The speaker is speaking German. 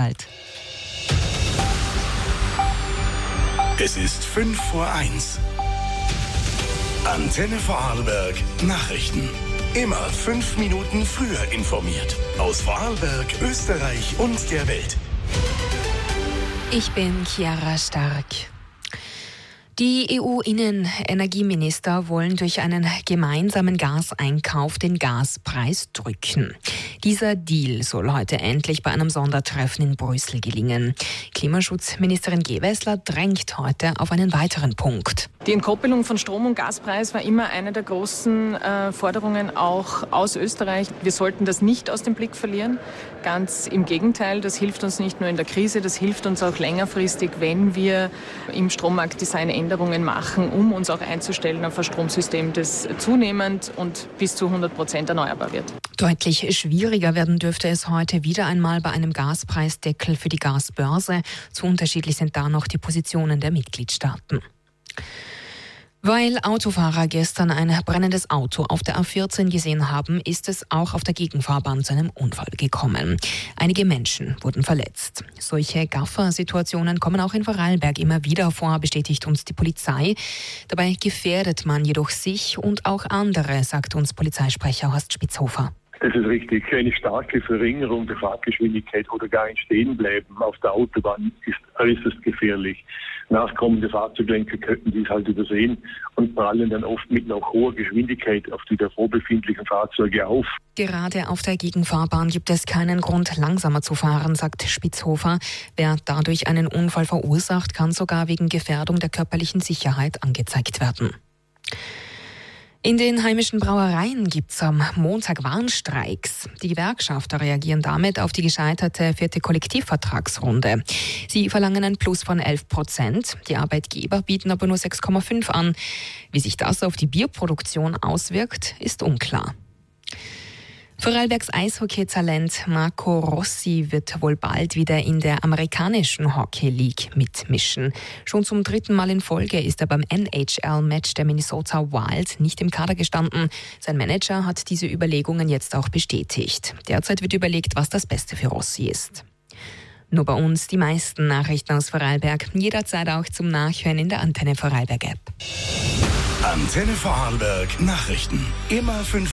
Vorarlberg-Grünwald. Es ist 5:05. Antenne Vorarlberg Nachrichten. Immer 5 Minuten früher informiert. Aus Vorarlberg, Österreich und der Welt. Ich bin Chiara Stark. Die EU-Energieminister wollen durch einen gemeinsamen Gaseinkauf den Gaspreis drücken. Dieser Deal soll heute endlich bei einem Sondertreffen in Brüssel gelingen. Klimaschutzministerin Gewessler drängt heute auf einen weiteren Punkt. Die Entkoppelung von Strom- und Gaspreis war immer eine der großen Forderungen auch aus Österreich. Wir sollten das nicht aus dem Blick verlieren. Ganz im Gegenteil, das hilft uns nicht nur in der Krise, das hilft uns auch längerfristig, wenn wir im Strommarktdesign Änderungen machen, um uns auch einzustellen auf ein Stromsystem, das zunehmend und bis zu 100% erneuerbar wird. Deutlich schwieriger werden dürfte es heute wieder einmal bei einem Gaspreisdeckel für die Gasbörse. Zu unterschiedlich sind da noch die Positionen der Mitgliedstaaten. Weil Autofahrer gestern ein brennendes Auto auf der A14 gesehen haben, ist es auch auf der Gegenfahrbahn zu einem Unfall gekommen. Einige Menschen wurden verletzt. Solche Gaffer-Situationen kommen auch in Vorarlberg immer wieder vor, bestätigt uns die Polizei. Dabei gefährdet man jedoch sich und auch andere, sagt uns Polizeisprecher Horst Spitzhofer. Das ist richtig. Eine starke Verringerung der Fahrgeschwindigkeit oder gar ein Stehenbleiben auf der Autobahn ist äußerst gefährlich. Nachkommende Fahrzeuglenker könnten dies halt übersehen und prallen dann oft mit noch hoher Geschwindigkeit auf die davor befindlichen Fahrzeuge auf. Gerade auf der Gegenfahrbahn gibt es keinen Grund, langsamer zu fahren, sagt Spitzhofer. Wer dadurch einen Unfall verursacht, kann sogar wegen Gefährdung der körperlichen Sicherheit angezeigt werden. In den heimischen Brauereien gibt es am Montag Warnstreiks. Die Gewerkschafter reagieren damit auf die gescheiterte 4. Kollektivvertragsrunde. Sie verlangen ein Plus von 11%. Die Arbeitgeber bieten aber nur 6,5 an. Wie sich das auf die Bierproduktion auswirkt, ist unklar. Vorarlbergs Eishockey-Talent Marco Rossi wird wohl bald wieder in der amerikanischen Hockey League mitmischen. Schon zum 3. Mal in Folge ist er beim NHL-Match der Minnesota Wild nicht im Kader gestanden. Sein Manager hat diese Überlegungen jetzt auch bestätigt. Derzeit wird überlegt, was das Beste für Rossi ist. Nur bei uns die meisten Nachrichten aus Vorarlberg. Jederzeit auch zum Nachhören in der Antenne Vorarlberg App. Antenne Vorarlberg Nachrichten. Immer 5